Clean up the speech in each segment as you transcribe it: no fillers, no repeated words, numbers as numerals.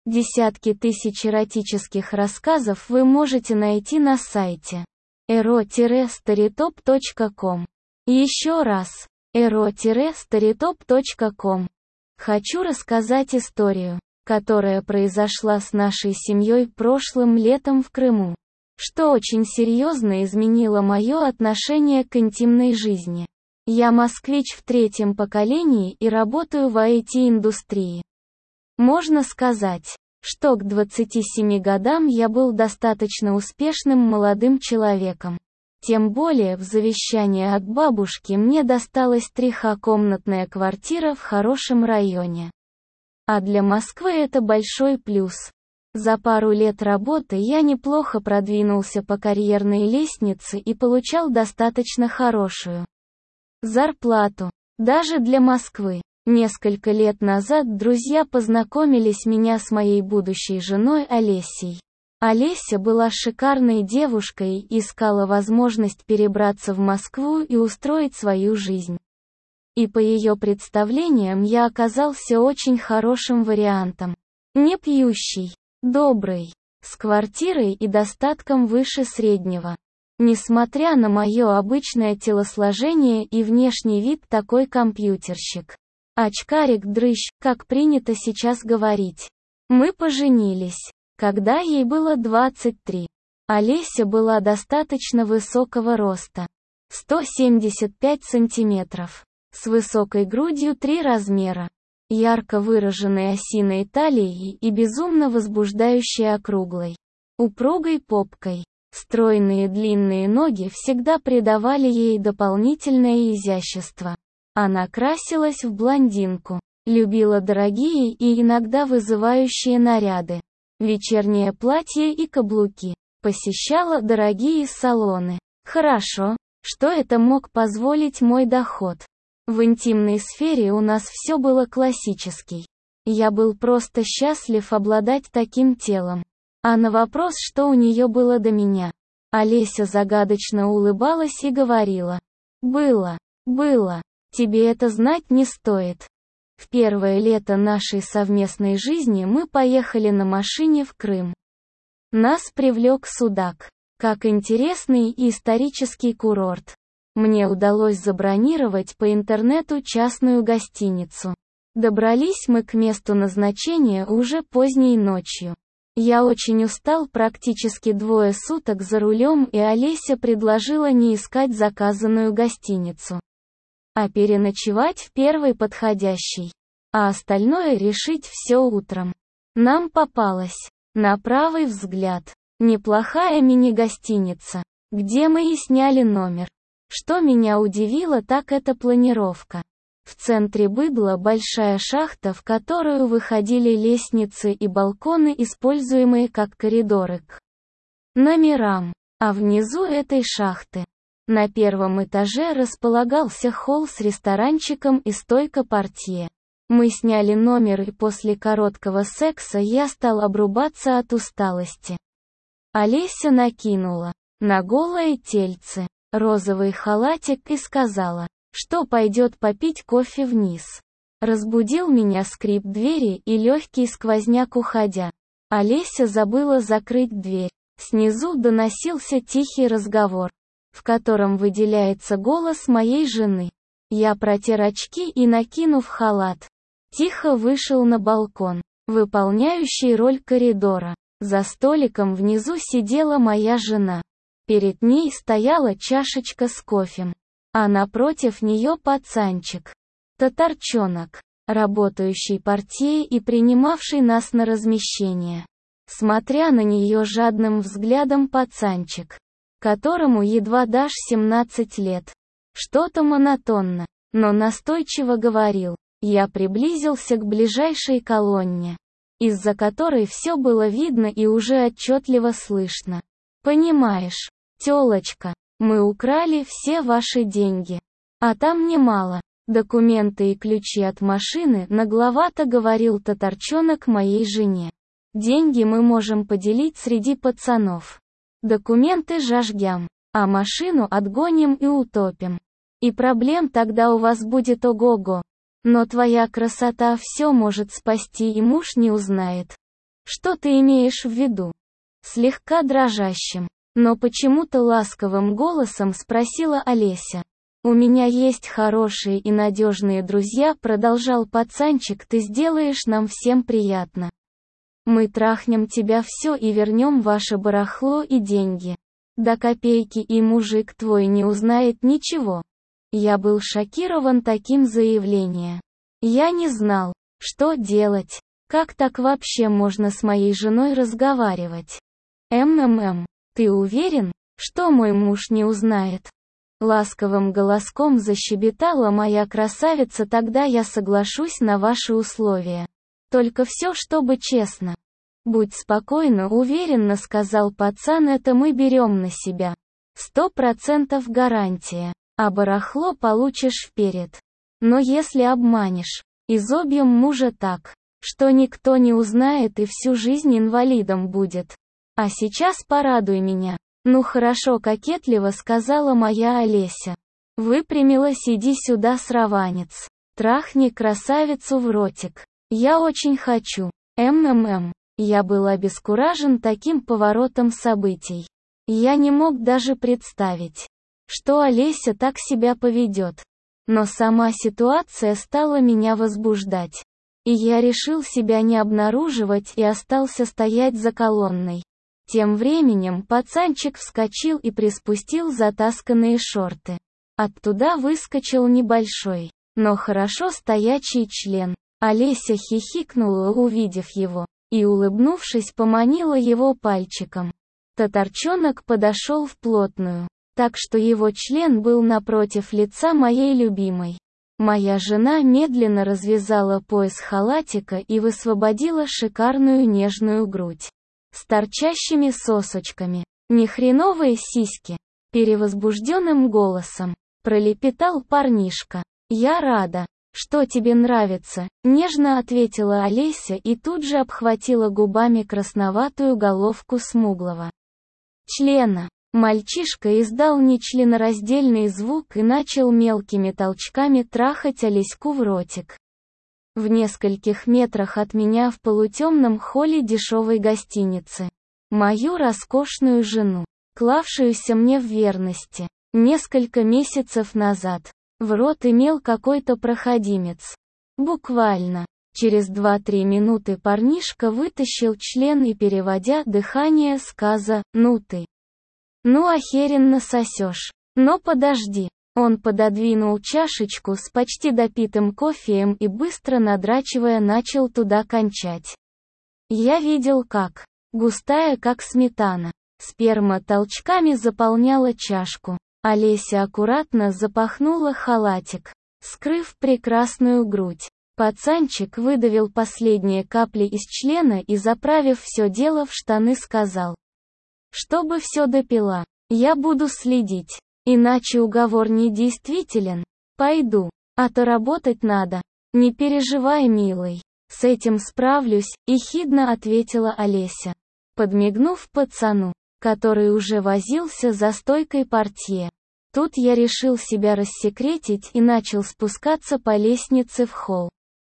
Десятки тысяч эротических рассказов вы можете найти на сайте ero-storytop.com. Еще раз, ero-storytop.com. Хочу рассказать историю, которая произошла с нашей семьей прошлым летом в Крыму, что очень серьезно изменило мое отношение к интимной жизни. Я москвич в 3-м поколении и работаю в IT-индустрии. Можно сказать, что к 27 годам я был достаточно успешным молодым человеком. Тем более в завещании от бабушки мне досталась 3-комнатная квартира в хорошем районе. А для Москвы это большой плюс. За пару лет работы я неплохо продвинулся по карьерной лестнице и получал достаточно хорошую зарплату. Даже для Москвы. Несколько лет назад друзья познакомились меня с моей будущей женой Олесей. Олеся была шикарной девушкой и искала возможность перебраться в Москву и устроить свою жизнь. И по ее представлениям я оказался очень хорошим вариантом. Не пьющий, добрый, с квартирой и достатком выше среднего. Несмотря на мое обычное телосложение и внешний вид, такой компьютерщик. Очкарик-дрыщ, как принято сейчас говорить. Мы поженились, когда ей было 23. Олеся была достаточно высокого роста. 175 сантиметров. С высокой грудью 3 размера. Ярко выраженной осиной талией и безумно возбуждающей округлой, упругой попкой. Стройные длинные ноги всегда придавали ей дополнительное изящество. Она красилась в блондинку, любила дорогие и иногда вызывающие наряды, вечернее платье и каблуки, посещала дорогие салоны. Хорошо, что это мог позволить мой доход. В интимной сфере у нас все было классический. Я был просто счастлив обладать таким телом. А на вопрос, что у нее было до меня, Олеся загадочно улыбалась и говорила: «Было. Тебе это знать не стоит». В первое лето нашей совместной жизни мы поехали на машине в Крым. Нас привлек Судак, как интересный и исторический курорт. Мне удалось забронировать по интернету частную гостиницу. Добрались мы к месту назначения уже поздней ночью. Я очень устал практически 2 суток за рулем, и Олеся предложила не искать заказанную гостиницу, а переночевать в первой подходящей, а остальное решить все утром. Нам попалась, на правый взгляд, неплохая мини-гостиница, где мы и сняли номер. Что меня удивило, так это планировка. В центре была большая шахта, в которую выходили лестницы и балконы, используемые как коридоры к номерам. А внизу этой шахты, на первом этаже, располагался холл с ресторанчиком и стойка портье. Мы сняли номер, и после короткого секса я стал обрубаться от усталости. Олеся накинула на голое тельце розовый халатик и сказала, что пойдет попить кофе вниз. Разбудил меня скрип двери и легкий сквозняк уходя. Олеся забыла закрыть дверь. Снизу доносился тихий разговор, в котором выделяется голос моей жены. Я протер очки и, накинув халат, тихо вышел на балкон, выполняющий роль коридора. За столиком внизу сидела моя жена. Перед ней стояла чашечка с кофем, а напротив нее пацанчик, татарчонок, работающий портье и принимавший нас на размещение. Смотря на нее жадным взглядом пацанчик, которому едва дашь 17 лет, что-то монотонно, но настойчиво говорил. Я приблизился к ближайшей колонне, из-за которой все было видно и уже отчетливо слышно. «Понимаешь, тёлочка, мы украли все ваши деньги. А там немало. Документы и ключи от машины», — нагловато говорил татарчонок моей жене. «Деньги мы можем поделить среди пацанов. Документы зажгем, а машину отгоним и утопим. И проблем тогда у вас будет ого-го. Но твоя красота все может спасти, и муж не узнает». Что ты имеешь в виду? Слегка дрожащим, но почему-то ласковым голосом спросила Олеся. «У меня есть хорошие и надежные друзья», продолжал пацанчик, «ты сделаешь нам всем приятно. Мы трахнем тебя все и вернем ваше барахло и деньги. До копейки, и мужик твой не узнает ничего». Я был шокирован таким заявлением. Я не знал, что делать. Как так вообще можно с моей женой разговаривать? Ты уверен, что мой муж не узнает? Ласковым голоском защебетала моя красавица, тогда я соглашусь на ваши условия. Только все, чтобы честно. Будь спокойна, уверенно сказал пацан, это мы берем на себя. 100% гарантия. А барахло получишь вперед. Но если обманешь, изобьем мужа так, что никто не узнает и всю жизнь инвалидом будет. А сейчас порадуй меня. Ну хорошо, кокетливо сказала моя Олеся. Выпрямилась, иди сюда, сраванец. Трахни красавицу в ротик. Я очень хочу. Я был обескуражен таким поворотом событий. Я не мог даже представить, что Олеся так себя поведет. Но сама ситуация стала меня возбуждать. И я решил себя не обнаруживать и остался стоять за колонной. Тем временем пацанчик вскочил и приспустил затасканные шорты. Оттуда выскочил небольшой, но хорошо стоячий член. Олеся хихикнула, увидев его, и, улыбнувшись, поманила его пальчиком. Татарчонок подошел вплотную, так что его член был напротив лица моей любимой. Моя жена медленно развязала пояс халатика и высвободила шикарную нежную грудь с торчащими сосочками. «Ни хреновые сиськи», перевозбужденным голосом пролепетал парнишка. «Я рада, что тебе нравится», нежно ответила Олеся и тут же обхватила губами красноватую головку смуглого члена. Мальчишка издал нечленораздельный звук и начал мелкими толчками трахать Олеську в ротик. В нескольких метрах от меня в полутемном холле дешевой гостиницы. Мою роскошную жену, клавшуюся мне в верности, несколько месяцев назад, в рот имел какой-то проходимец. Буквально. Через 2-3 минуты парнишка вытащил член и, переводя дыхание, сказал: «Ну ты. Ну охеренно сосешь. Но подожди». Он пододвинул чашечку с почти допитым кофеем и, быстро надрачивая, начал туда кончать. Я видел, как, густая как сметана, сперма толчками заполняла чашку. Олеся аккуратно запахнула халатик, скрыв прекрасную грудь. Пацанчик выдавил последние капли из члена и, заправив все дело в штаны, сказал: «Чтобы все допила, я буду следить. Иначе уговор не действителен. Пойду, а то работать надо». «Не переживай, милый, с этим справлюсь», ехидно ответила Олеся, подмигнув пацану, который уже возился за стойкой портье. Тут я решил себя рассекретить и начал спускаться по лестнице в холл,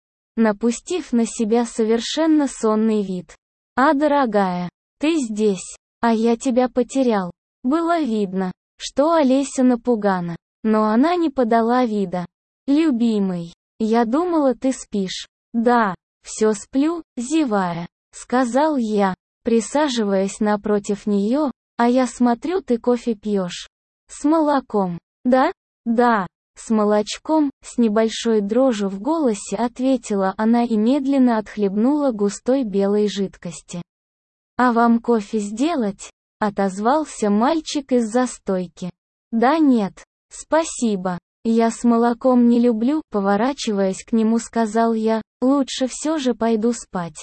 напустив на себя совершенно сонный вид. «А, дорогая, ты здесь, а я тебя потерял». Было видно, что Олеся напугана, но она не подала вида. «Любимый, я думала, ты спишь». «Да, все сплю, зевая», — сказал я, присаживаясь напротив нее. «А я смотрю, ты кофе пьешь. С молоком, да?» «Да, с молочком», — с небольшой дрожью в голосе ответила она и медленно отхлебнула густой белой жидкости. «А вам кофе сделать?» — отозвался мальчик из-за стойки. «Да нет, спасибо. Я с молоком не люблю», — поворачиваясь к нему, сказал я. «Лучше все же пойду спать».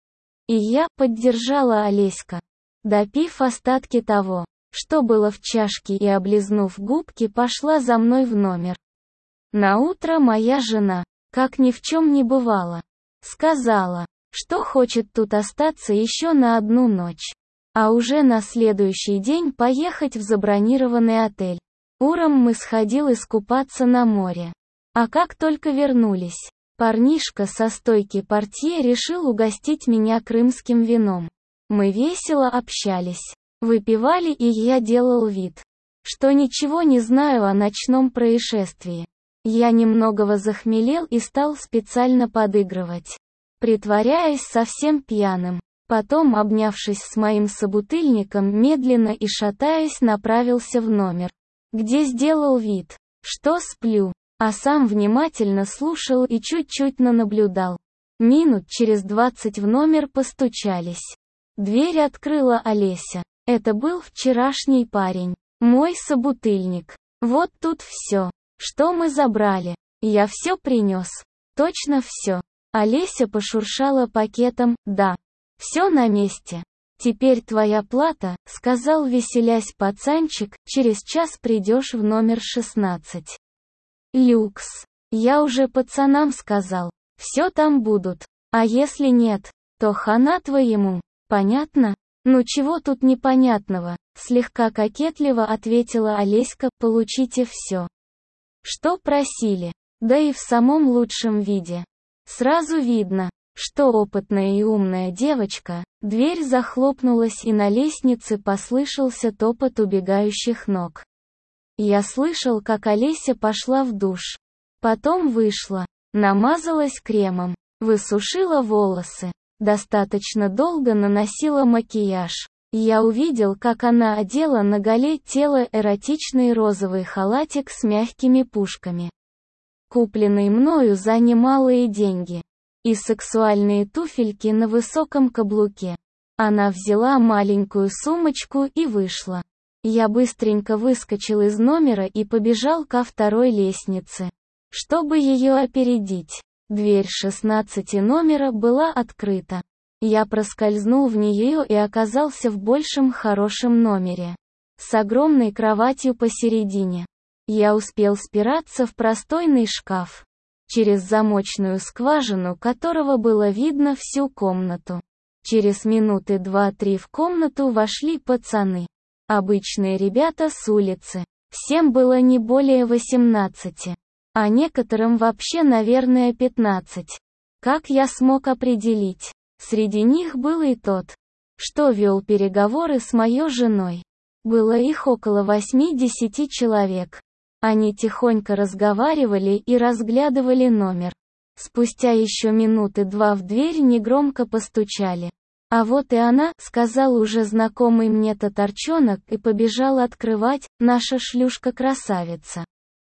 И я поддержала Олеська. Допив остатки того, что было в чашке, и облизнув губки, пошла за мной в номер. Наутро моя жена, как ни в чем не бывало, сказала, что хочет тут остаться еще на одну ночь, а уже на следующий день поехать в забронированный отель. Утром мы сходили искупаться на море. А как только вернулись, Парнишка со стойки портье решил угостить меня крымским вином. Мы весело общались, выпивали, и я делал вид, что ничего не знаю о ночном происшествии. Я немного захмелел и стал специально подыгрывать, притворяясь совсем пьяным. Потом, обнявшись с моим собутыльником, медленно и шатаясь, направился в номер, где сделал вид, что сплю, а сам внимательно слушал и чуть-чуть наблюдал. Минут через 20 в номер постучались. Дверь открыла Олеся. Это был вчерашний парень, мой собутыльник. Вот тут все, что мы забрали. Я все принес. Точно все. Олеся пошуршала пакетом. Да. Все на месте. Теперь твоя плата, сказал, веселясь пацанчик, через час придешь в номер 16. Люкс. Я уже пацанам сказал. Все там будут. А если нет, то хана твоему. Понятно? Ну чего тут непонятного? Слегка кокетливо ответила Олеська. Получите все, что просили. Да и в самом лучшем виде. Сразу видно, что опытная и умная девочка. Дверь захлопнулась, и на лестнице послышался топот убегающих ног. Я слышал, как Олеся пошла в душ. Потом вышла, намазалась кремом, высушила волосы, достаточно долго наносила макияж. Я увидел, как она одела на голе тело эротичный розовый халатик с мягкими пушками, купленный мною за немалые деньги, и сексуальные туфельки на высоком каблуке. Она взяла маленькую сумочку и вышла. Я быстренько выскочил из номера и побежал ко второй лестнице, чтобы ее опередить. Дверь 16 номера была открыта. Я проскользнул в нее и оказался в большем хорошем номере, с огромной кроватью посередине. Я успел спираться в простойный шкаф, через замочную скважину которого было видно всю комнату. Через минуты 2-3 в комнату вошли пацаны. Обычные ребята с улицы. Всем было не более 18, а некоторым вообще, наверное, 15. Как я смог определить? Среди них был и тот, что вел переговоры с моей женой. Было их около 8-10 человек. Они тихонько разговаривали и разглядывали номер. Спустя еще минуты 2 в дверь негромко постучали. «А вот и она», — сказал уже знакомый мне татарчонок и побежал открывать, наша шлюшка-красавица.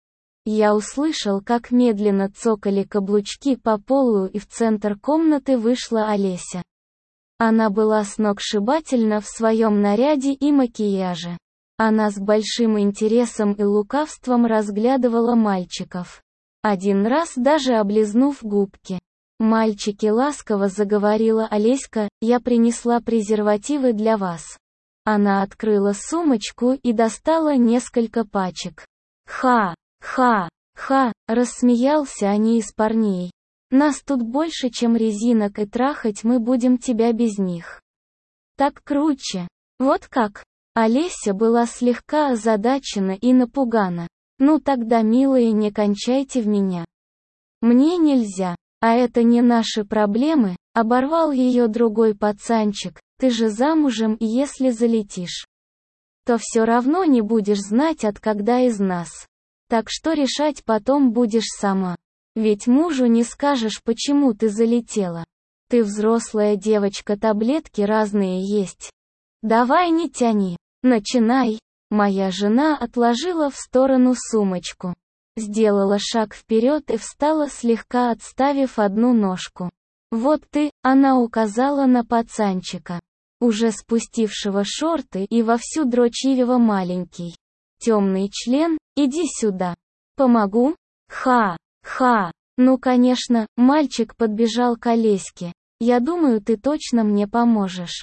Я услышал, как медленно цокали каблучки по полу, и в центр комнаты вышла Олеся. Она была сногсшибательна в своем наряде и макияже. Она с большим интересом и лукавством разглядывала мальчиков, один раз даже облизнув губки. «Мальчики», — ласково заговорила Олеська, — «я принесла презервативы для вас». Она открыла сумочку и достала несколько пачек. «Ха! Ха! Ха!» — рассмеялся они из парней. «Нас тут больше, чем резинок, и трахать мы будем тебя без них. Так круче. Вот как?» Олеся была слегка озадачена и напугана. «Ну тогда, милые, не кончайте в меня. Мне нельзя. А это не наши проблемы», — оборвал ее другой пацанчик. «Ты же замужем, и если залетишь, то все равно не будешь знать, от когда из нас. Так что решать потом будешь сама. Ведь мужу не скажешь, почему ты залетела. Ты взрослая девочка, таблетки разные есть. Давай не тяни, начинай». Моя жена отложила в сторону сумочку, сделала шаг вперед и встала, слегка отставив одну ножку. «Вот ты», — она указала на пацанчика, уже спустившего шорты и вовсю дрочивого маленький, темный член, «иди сюда. Помогу?» «Ха! Ха! Ну конечно», — мальчик подбежал к Олеське. «Я думаю, ты точно мне поможешь».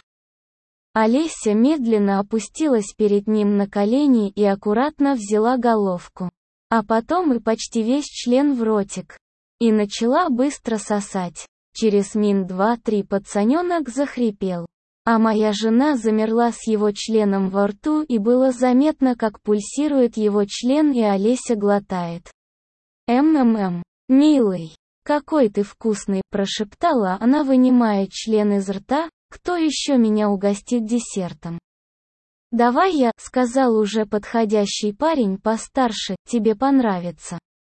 Олеся медленно опустилась перед ним на колени и аккуратно взяла головку, а потом и почти весь член в ротик, и начала быстро сосать. Через мин 2-3 пацаненок захрипел, а моя жена замерла с его членом во рту, и было заметно, как пульсирует его член, и Олеся глотает. «Милый, «Какой ты вкусный!» – прошептала она, вынимая член из рта. «Кто еще меня угостит десертом?» «Давай я», – сказал уже подходящий парень постарше, – «тебе понравится».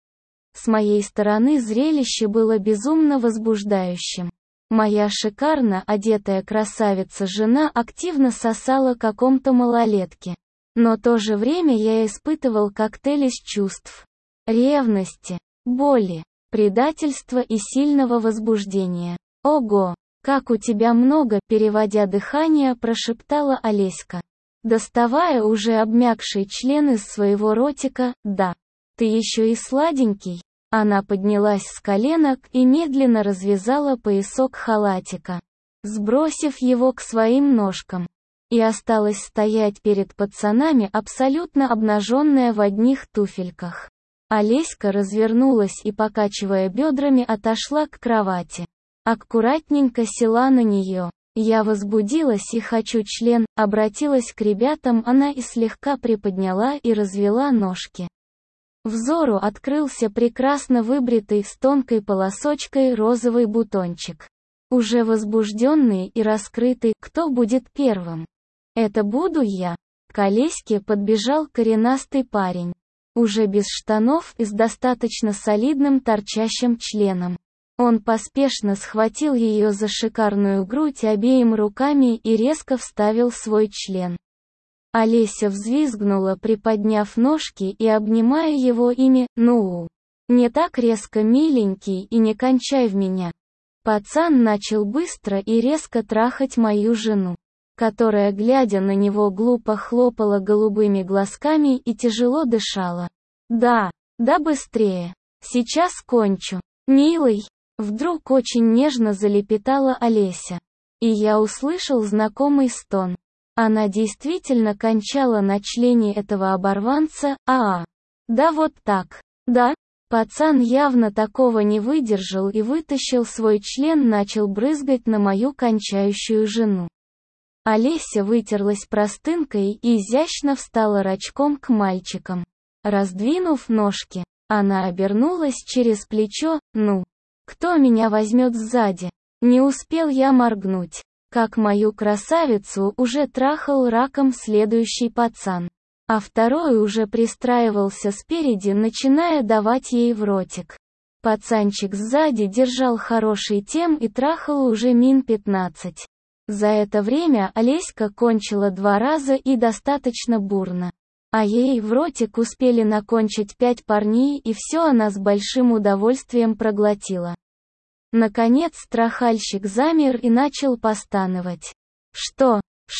С моей стороны зрелище было безумно возбуждающим. Моя шикарно одетая красавица-жена активно сосала каком-то малолетке. Но в то же время я испытывал коктейль из чувств. Ревности, боли, предательства и сильного возбуждения. «Ого, как у тебя много!» – переводя дыхание, прошептала Олеська, доставая уже обмякший член из своего ротика. «Да, ты еще и сладенький». Она поднялась с коленок и медленно развязала поясок халатика, сбросив его к своим ножкам, и осталась стоять перед пацанами абсолютно обнаженная в одних туфельках. Олеська развернулась и, покачивая бедрами, отошла к кровати. Аккуратненько села на нее. Я возбудилась и хочу член, обратилась к ребятам она и слегка приподняла и развела ножки. Взору открылся прекрасно выбритый с тонкой полосочкой розовый бутончик. Уже возбужденный и раскрытый, кто будет первым? Это буду я. К Олеське подбежал коренастый парень. Уже без штанов и с достаточно солидным торчащим членом. Он поспешно схватил ее за шикарную грудь обеими руками и резко вставил свой член. Олеся взвизгнула, приподняв ножки и обнимая его ими. «Ну, не так резко, миленький, и не кончай в меня». Пацан начал быстро и резко трахать мою жену, которая, глядя на него, глупо хлопала голубыми глазками и тяжело дышала. «Да, да быстрее. Сейчас кончу. Милый!» Вдруг очень нежно залепетала Олеся. И я услышал знакомый стон. Она действительно кончала на члене этого оборванца. Да вот так. Да? Пацан явно такого не выдержал и вытащил свой член, начал брызгать на мою кончающую жену. Олеся вытерлась простынкой и изящно встала рачком к мальчикам. Раздвинув ножки, она обернулась через плечо. «Ну, кто меня возьмет сзади?» Не успел я моргнуть, как мою красавицу уже трахал раком следующий пацан, а второй уже пристраивался спереди, начиная давать ей в ротик. Пацанчик сзади держал хороший тем и трахал уже мин 15. За это время Олеська кончила 2 раза и достаточно бурно. А ей в ротик успели накончить 5 парней, и все она с большим удовольствием проглотила. Наконец трахальщик замер и начал постановать. «Что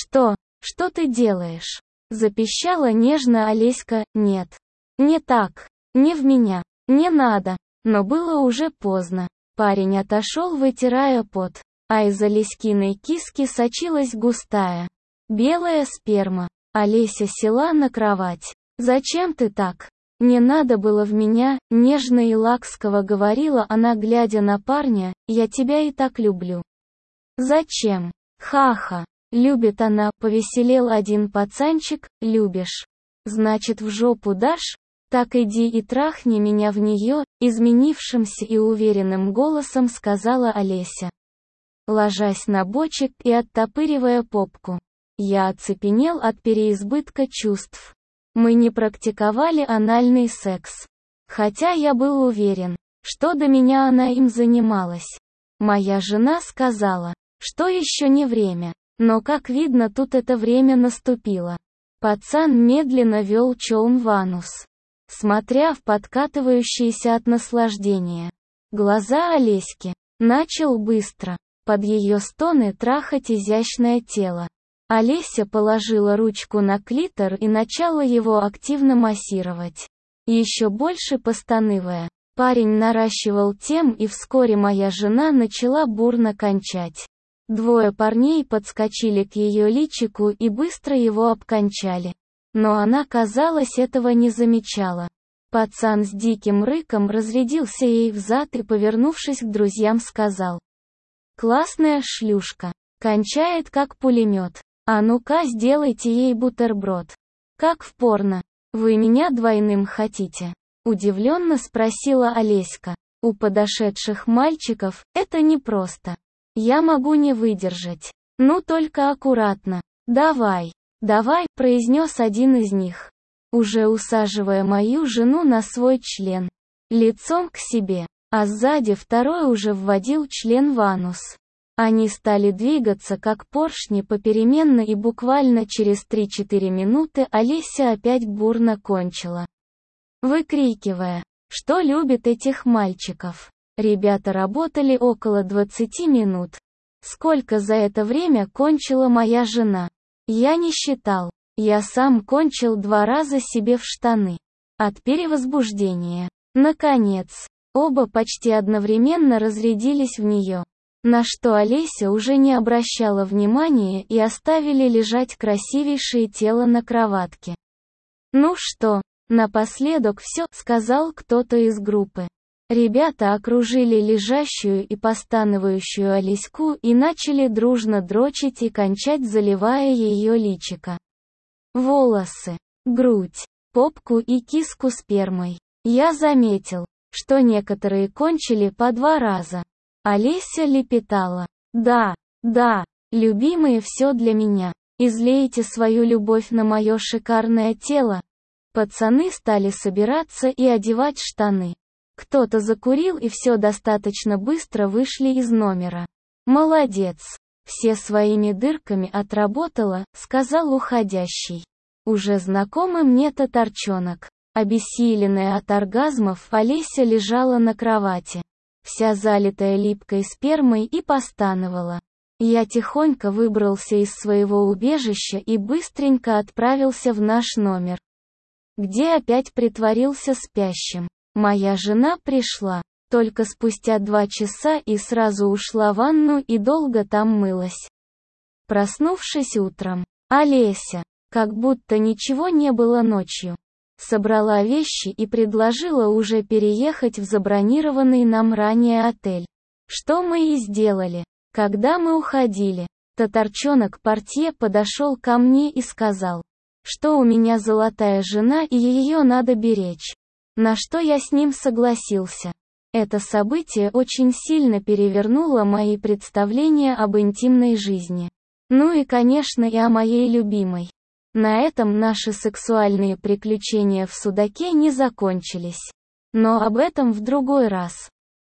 ты делаешь?» Запищала нежно Олеська. «Нет. Не так. Не в меня. Не надо». Но было уже поздно. Парень отошел, вытирая пот, а из Олеськиной киски сочилась густая белая сперма. Олеся села на кровать. «Зачем ты так? Не надо было в меня», — нежно и ласково говорила она, глядя на парня, «я тебя и так люблю». «Зачем? Ха-ха, любит она», — повеселел один пацанчик. «Любишь? Значит, в жопу дашь? Так иди и трахни меня в нее», — изменившимся и уверенным голосом сказала Олеся, ложась на бочек и оттопыривая попку. Я оцепенел от переизбытка чувств. Мы не практиковали анальный секс. Хотя я был уверен, что до меня она им занималась. Моя жена сказала, что еще не время, но как видно, тут это время наступило. Пацан медленно вел челн в анус, смотря в подкатывающиеся от наслаждения глаза Олеськи. Начал быстро, под ее стоны, трахать изящное тело. Олеся положила ручку на клитор и начала его активно массировать. Еще больше постанывая, парень наращивал тем, и вскоре моя жена начала бурно кончать. 2 парней подскочили к ее личику и быстро его обкончали. Но она, казалось, этого не замечала. Пацан с диким рыком разрядился ей взад и, повернувшись к друзьям, сказал: «Классная шлюшка. Кончает как пулемет. А ну-ка, сделайте ей бутерброд. Как в порно. Вы меня двойным хотите?» Удивленно спросила Олеська. У подошедших мальчиков это непросто. Я могу не выдержать. Ну только аккуратно. «Давай, давай», — произнес один из них, уже усаживая мою жену на свой член, лицом к себе, а сзади второй уже вводил член в анус. Они стали двигаться как поршни попеременно, и буквально через 3-4 минуты Олеся опять бурно кончила, выкрикивая, что любит этих мальчиков. Ребята работали около 20 минут. Сколько за это время кончила моя жена? Я не считал. Я сам кончил 2 раза себе в штаны. От перевозбуждения. Наконец, оба почти одновременно разрядились в нее. На что Олеся уже не обращала внимания, и оставили лежать красивейшее тело на кроватке. «Ну что, напоследок все», — сказал кто-то из группы. Ребята окружили лежащую и постановающую Олеську и начали дружно дрочить и кончать, заливая ее личико, волосы, грудь, попку и киску спермой. Я заметил, что некоторые кончили по 2 раза. Олеся лепетала: «Да, да, любимые, все для меня. Излейте свою любовь на мое шикарное тело». Пацаны стали собираться и одевать штаны. Кто-то закурил, и все достаточно быстро вышли из номера. «Молодец. Все своими дырками отработала», — сказал уходящий. Уже знакомый мне татарчонок. Обессиленная от оргазмов, Олеся лежала на кровати, вся залитая липкой спермой, и постановала. Я тихонько выбрался из своего убежища и быстренько отправился в наш номер, где опять притворился спящим. Моя жена пришла только спустя 2 часа и сразу ушла в ванну и долго там мылась. Проснувшись утром, Олеся, как будто ничего не было ночью, собрала вещи и предложила уже переехать в забронированный нам ранее отель. Что мы и сделали. Когда мы уходили, татарчонок-портье подошел ко мне и сказал, что у меня золотая жена и ее надо беречь. На что я с ним согласился. Это событие очень сильно перевернуло мои представления об интимной жизни. Ну и, конечно, и о моей любимой. На этом наши сексуальные приключения в Судаке не закончились. Но об этом в другой раз.